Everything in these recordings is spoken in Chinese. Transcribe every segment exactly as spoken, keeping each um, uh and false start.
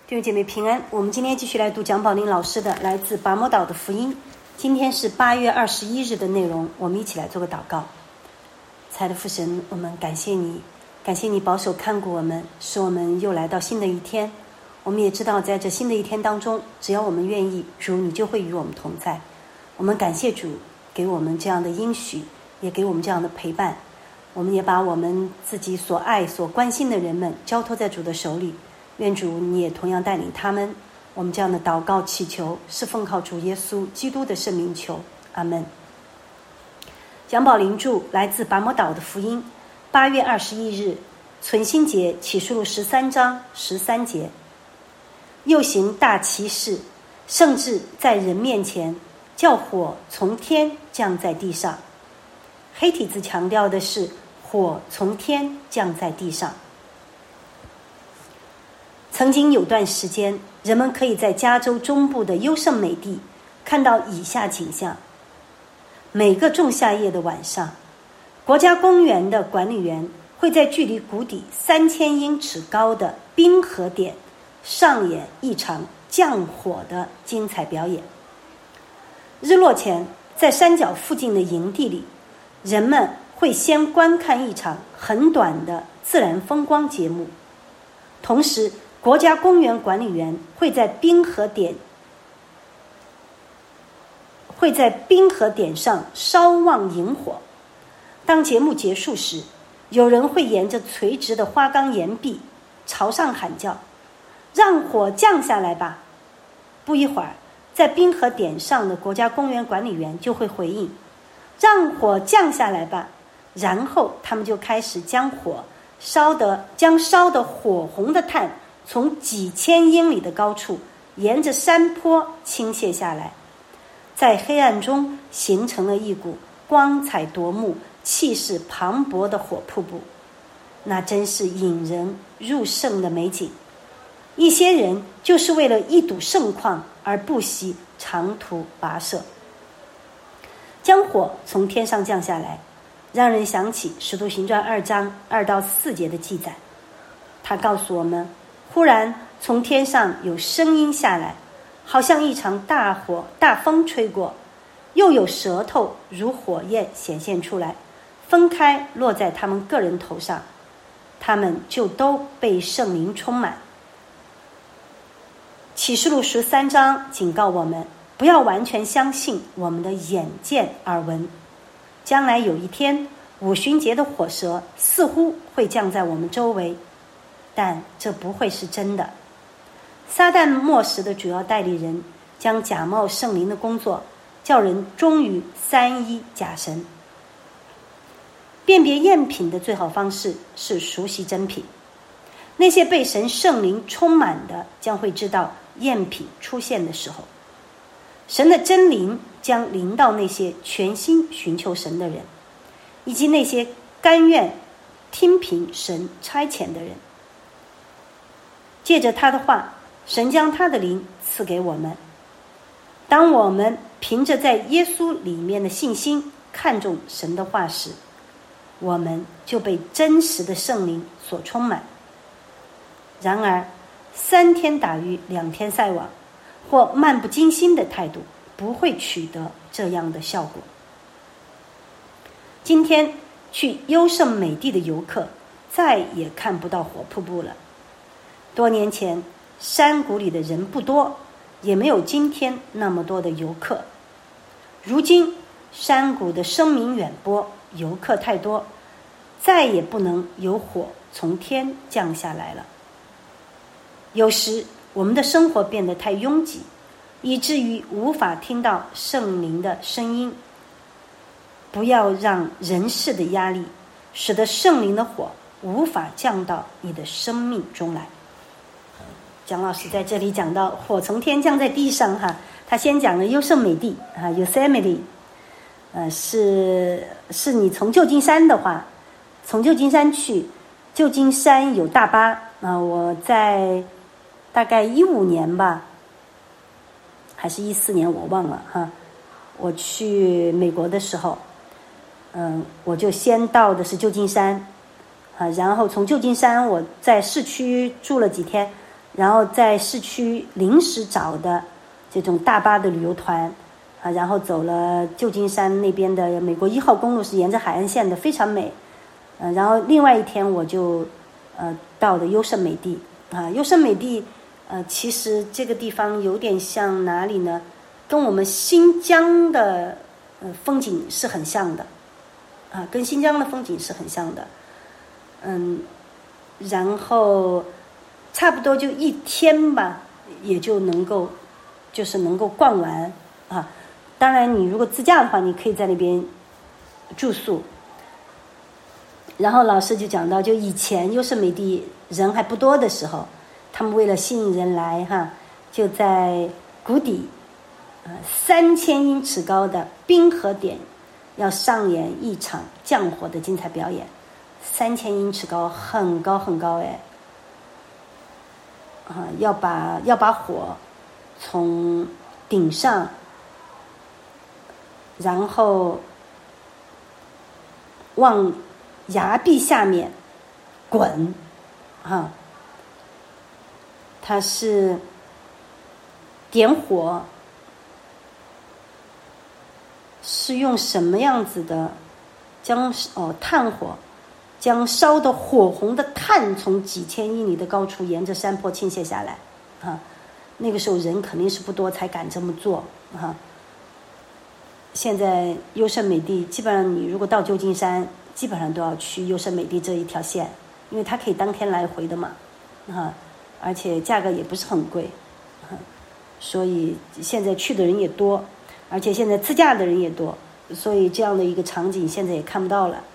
弟兄姐妹平安，我们今天继续来读蒋宝林老师的来自拔摩岛的福音。今天是八月二十一日的内容，我们一起来做个祷告。亲爱的父神，我们感谢你，感谢你保守看顾我们，使我们又来到新的一天。我们也知道在这新的一天当中，只要我们愿意，主你就会与我们同在。我们感谢主给我们这样的应许，也给我们这样的陪伴。我们也把我们自己所爱所关心的人们交托在主的手里，愿主你也同样带领他们。我们这样的祷告祈求是奉靠主耶稣基督的圣名求，阿们。蒋宝林著来自拔摩岛的福音，八月二十一日存心节启示录十三章十三节。又行大奇事，甚至在人面前叫火从天降在地上。黑体字强调的是火从天降在地上。曾经有段时间，人们可以在加州中部的优胜美地看到以下景象：每个仲夏夜的晚上，国家公园的管理员会在距离谷底三千英尺高的冰河点上演一场降火的精彩表演。日落前，在山脚附近的营地里，人们会先观看一场很短的自然风光节目，同时国家公园管理员会在冰河点会在冰河点上烧旺萤火。当节目结束时，有人会沿着垂直的花岗岩壁朝上喊叫：让火降下来吧！不一会儿，在冰河点上的国家公园管理员就会回应：让火降下来吧！然后他们就开始将火烧得将烧得火红的炭从几千英里的高处沿着山坡倾泻下来，在黑暗中形成了一股光彩夺目、气势磅礴的火瀑布。那真是引人入胜的美景。一些人就是为了一睹盛况而不惜长途跋涉。将火从天上降下来，让人想起《使徒行传》二章二到四节的记载。他告诉我们，忽然从天上有声音下来，好像一场大火大风吹过，又有舌头如火焰显现出来，分开落在他们个人头上，他们就都被圣灵充满。启示录十三章警告我们，不要完全相信我们的眼见耳闻。将来有一天，五旬节的火蛇似乎会降在我们周围，但这不会是真的。撒旦末时的主要代理人将假冒圣灵的工作，叫人忠于三一假神。辨别赝品的最好方式是熟悉真品。那些被神圣灵充满的将会知道赝品出现的时候。神的真灵将临到那些全心寻求神的人，以及那些甘愿听凭神差遣的人。借着他的话，神将他的灵赐给我们。当我们凭着在耶稣里面的信心看重神的话时，我们就被真实的圣灵所充满。然而，三天打鱼两天晒网，或漫不经心的态度不会取得这样的效果。今天去优胜美地的游客再也看不到火瀑布了。多年前，山谷里的人不多，也没有今天那么多的游客。如今，山谷的声名远播，游客太多，再也不能有火从天降下来了。有时我们的生活变得太拥挤，以至于无法听到圣灵的声音。不要让人世的压力使得圣灵的火无法降到你的生命中来。蒋老师在这里讲到火从天降在地上哈，他先讲了优胜美地啊 Yosemite， 呃是是你从旧金山的话，从旧金山去，旧金山有大巴啊，我在大概一五年吧，还是一四年我忘了哈。我去美国的时候，嗯，我就先到的是旧金山，啊，然后从旧金山我在市区住了几天， 然后在市区临时找的这种大巴的旅游团啊，然后走了旧金山那边的美国一号公路，是沿着海岸线的，非常美。呃，然后另外一天我就呃到的优胜美地啊，优胜美地呃其实这个地方有点像哪里呢？跟我们新疆的呃风景是很像的啊，跟新疆的风景是很像的。嗯，然后差不多就一天吧，也就能够就是能够逛完啊。当然，你如果自驾的话，你可以在那边住宿。然后老师就讲到，就以前优胜美地人还不多的时候，他们为了吸引人来哈，就在谷底呃三千英尺高的冰河点要上演一场降火的精彩表演。三千英尺高，很高很高哎，啊，要把要把火从顶上，然后往崖壁下面滚，啊，它是点火，是用什么样子的？将哦炭火。将烧得火红的炭从几千英里的高处沿着山坡倾泻下来，啊，那个时候人肯定是不多，才敢这么做啊。现在优胜美地基本上你如果到旧金山，基本上都要去优胜美地这一条线，因为它可以当天来回的嘛，啊，而且价格也不是很贵，啊，所以现在去的人也多，而且现在自驾的人也多，所以这样的一个场景现在也看不到了。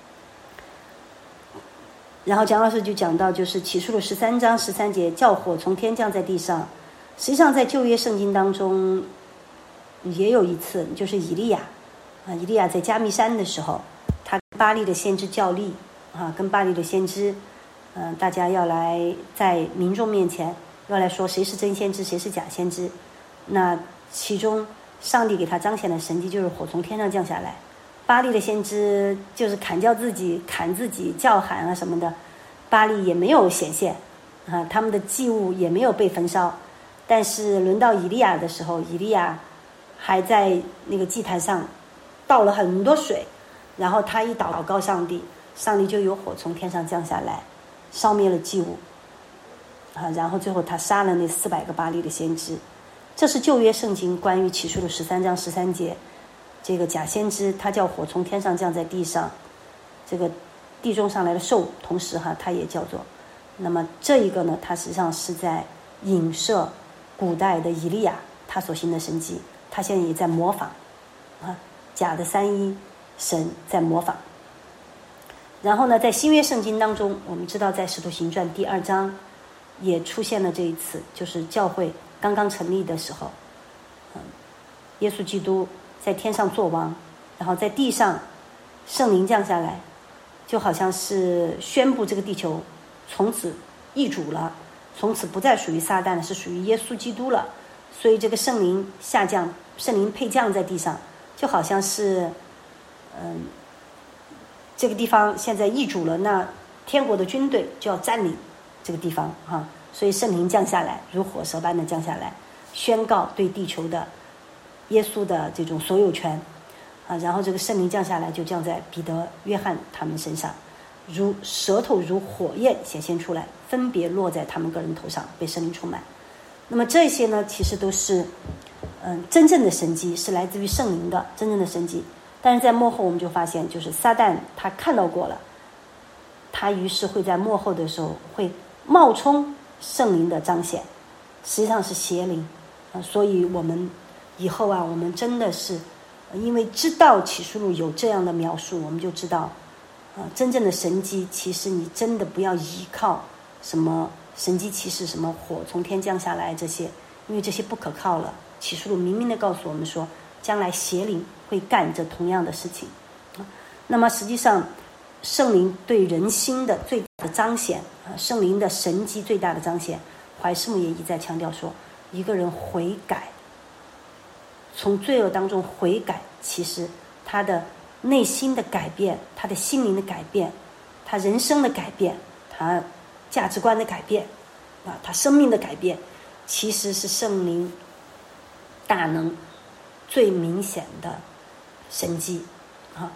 然后蒋老师就讲到，就是启示录十三章十三节，叫火从天降在地上。实际上在旧约圣经当中也有一次，就是以利亚啊，以利亚在加密山的时候，他跟巴力的先知较力啊，跟巴力的先知，嗯、呃，大家要来在民众面前要来说谁是真先知，谁是假先知。那其中上帝给他彰显的神迹就是火从天上降下来。巴力的先知就是砍叫自己、砍自己、叫喊啊什么的，巴力也没有显现啊，他们的祭物也没有被焚烧。但是轮到以利亚的时候，以利亚还在那个祭坛上倒了很多水，然后他一祷告上帝，上帝就有火从天上降下来，烧灭了祭物啊，然后最后他杀了那四百个巴力的先知。这是旧约圣经关于启示录十三章十三节。这个假先知他叫火从天上降在地上，这个地中上来的兽，同时哈他也叫做，那么这一个呢，它实际上是在影射古代的以利亚他所行的神迹，他现在也在模仿啊，假的三一神在模仿。然后呢，在新约圣经当中，我们知道在使徒行传第二章也出现了这一次，就是教会刚刚成立的时候，嗯，耶稣基督在天上作王，然后在地上圣灵降下来，就好像是宣布这个地球从此易主了，从此不再属于撒旦了，是属于耶稣基督了。所以这个圣灵下降，圣灵配降在地上，就好像是嗯，这个地方现在易主了，那天国的军队就要占领这个地方啊，所以圣灵降下来，如火蛇般的降下来，宣告对地球的耶稣的这种所有权啊，然后这个圣灵降下来，就降在彼得、约翰他们身上，如舌头如火焰显现出来，分别落在他们个人头上，被圣灵充满。那么这些呢，其实都是嗯真正的神迹，是来自于圣灵的真正的神迹。但是在末后我们就发现，就是撒旦他看到过了，他于是会在末后的时候会冒充圣灵的彰显，实际上是邪灵啊。所以我们以后啊，我们真的是因为知道启示录有这样的描述，我们就知道啊，真正的神迹其实你真的不要依靠什么神迹奇事，什么火从天降下来这些，因为这些不可靠了。启示录明明的告诉我们说，将来邪灵会干这同样的事情。那么实际上圣灵对人心的最大的彰显啊，圣灵的神迹最大的彰显，怀师母也一再强调说，一个人悔改，从罪恶当中悔改，其实他的内心的改变，他的心灵的改变，他人生的改变，他价值观的改变， 啊，他生命的改变其实是圣灵大能最明显的神迹啊。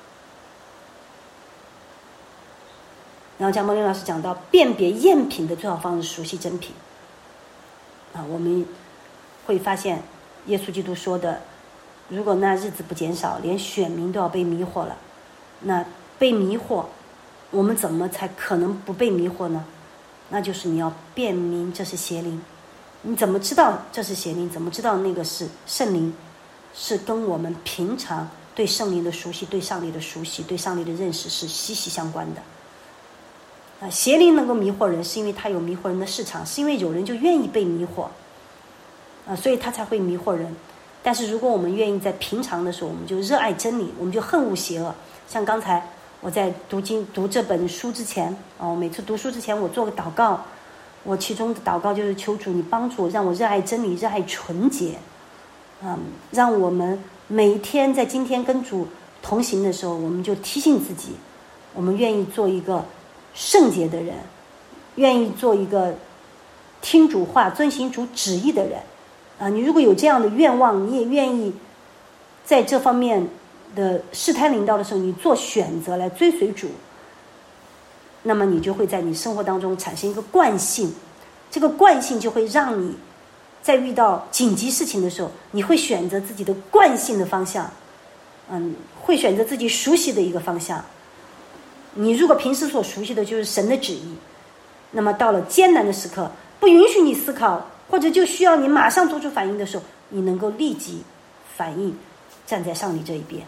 然后姜柏林老师讲到，辨别赝品的最好方式熟悉真品啊，我们会发现耶稣基督说的，如果那日子不减少，连选民都要被迷惑了，那被迷惑，我们怎么才可能不被迷惑呢？那就是你要辨明这是邪灵。你怎么知道这是邪灵？怎么知道那个是圣灵？是跟我们平常对圣灵的熟悉、对上帝的熟悉、对上帝的认识是息息相关的。啊，邪灵能够迷惑人，是因为他有迷惑人的市场，是因为有人就愿意被迷惑，啊，所以他才会迷惑人。但是如果我们愿意在平常的时候，我们就热爱真理，我们就恨恶邪恶。像刚才我在读经读这本书之前，哦，每次读书之前我做个祷告，我其中的祷告就是求主你帮助我，让我热爱真理，热爱纯洁，嗯，让我们每一天在今天跟主同行的时候，我们就提醒自己，我们愿意做一个圣洁的人，愿意做一个听主话、遵行主旨意的人。啊，你如果有这样的愿望，你也愿意在这方面的试探领导的时候，你做选择来追随主，那么你就会在你生活当中产生一个惯性，这个惯性就会让你在遇到紧急事情的时候，你会选择自己的惯性的方向，嗯，会选择自己熟悉的一个方向。你如果平时所熟悉的就是神的旨意，那么到了艰难的时刻，不允许你思考，或者就需要你马上做出反应的时候，你能够立即反应，站在上帝这一边。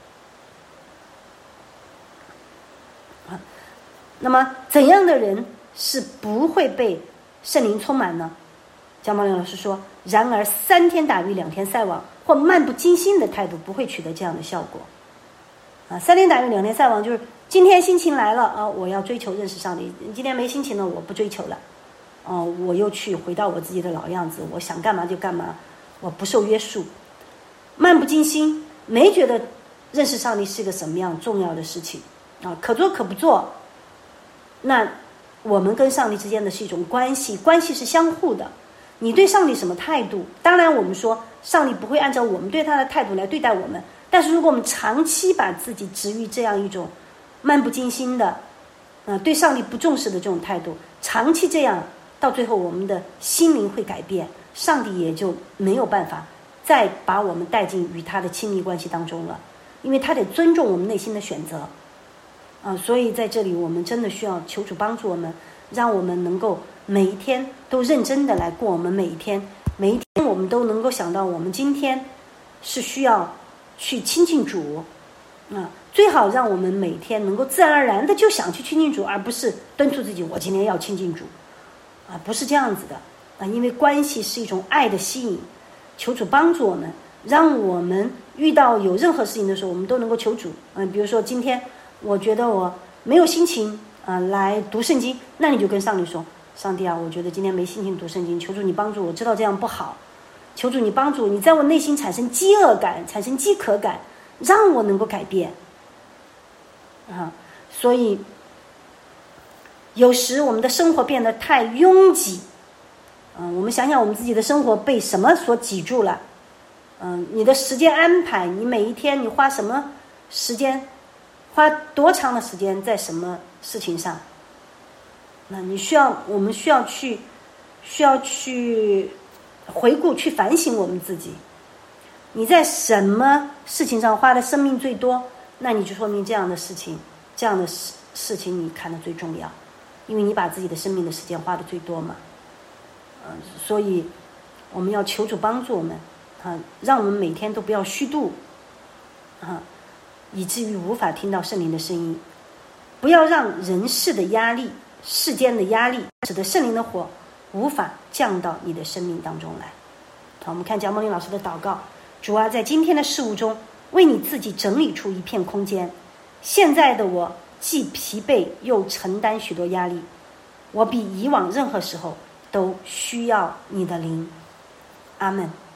啊，那么怎样的人是不会被圣灵充满呢？姜茂良老师说，然而三天打鱼两天晒网，或漫不经心的态度不会取得这样的效果。啊，三天打鱼两天晒网，就是今天心情来了啊，我要追求认识上帝；今天没心情了，我不追求了。哦，我又去回到我自己的老样子，我想干嘛就干嘛，我不受约束，漫不经心，没觉得认识上帝是个什么样重要的事情啊，可做可不做。那我们跟上帝之间的是一种关系，关系是相互的。你对上帝什么态度？当然，我们说上帝不会按照我们对他的态度来对待我们，但是如果我们长期把自己置于这样一种漫不经心的，呃，对上帝不重视的这种态度，长期这样。到最后我们的心灵会改变，上帝也就没有办法再把我们带进与他的亲密关系当中了，因为他得尊重我们内心的选择啊，所以在这里我们真的需要求主帮助我们，让我们能够每一天都认真的来过我们每一天，每一天我们都能够想到我们今天是需要去亲近主啊，最好让我们每天能够自然而然的就想去亲近主，而不是敦促自己我今天要亲近主啊，不是这样子的啊！因为关系是一种爱的吸引，求主帮助我们，让我们遇到有任何事情的时候，我们都能够求主。嗯，比如说今天我觉得我没有心情啊、呃、来读圣经，那你就跟上帝说：上帝啊，我觉得今天没心情读圣经，求主你帮助我，知道这样不好，求主你帮助你在我内心产生饥饿感，产生饥渴感，让我能够改变啊！所以。有时我们的生活变得太拥挤，嗯，我们想想我们自己的生活被什么所挤住了，嗯，你的时间安排，你每一天你花什么时间，花多长的时间在什么事情上？那你需要，我们需要去，需要去回顾、去反省我们自己。你在什么事情上花的生命最多？那你就说明这样的事情，这样的事事情你看得最重要。因为你把自己的生命的时间花的最多嘛，嗯、呃，所以我们要求主帮助我们啊，让我们每天都不要虚度啊，以至于无法听到圣灵的声音。不要让人世的压力、世间的压力，使得圣灵的火无法降到你的生命当中来。好，我们看蒋梦玲老师的祷告：主啊，在今天的事物中，为你自己整理出一片空间。现在的我。既疲惫又承担许多压力，我比以往任何时候都需要你的灵。阿们。